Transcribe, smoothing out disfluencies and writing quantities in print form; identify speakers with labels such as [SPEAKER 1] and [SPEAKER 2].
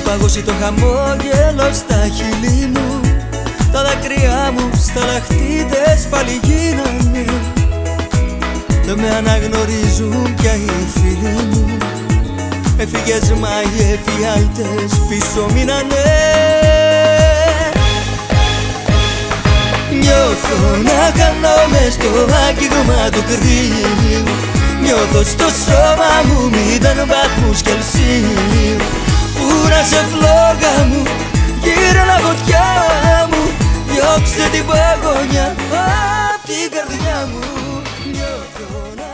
[SPEAKER 1] παγώσει το χαμόγελο στα χείλη μου. Τα δάκρυά μου σταλαχτίδες πάλι γίνανε. Δεν με αναγνωρίζουν πια οι φίλοι μου. Έφυγες μα οι εφιάλτες πίσω μείνανε. Νιώθω να χάνομαι στο άγγιγμα του κρύου. Νιώθω στο σώμα μου μηδέν βαθμούς Κελσίου. Πουράσαι φλόγα μου, γύρνα φωτιά μου. Διώξε την παγωνιά απ' την καρδιά μου. Νιώθω να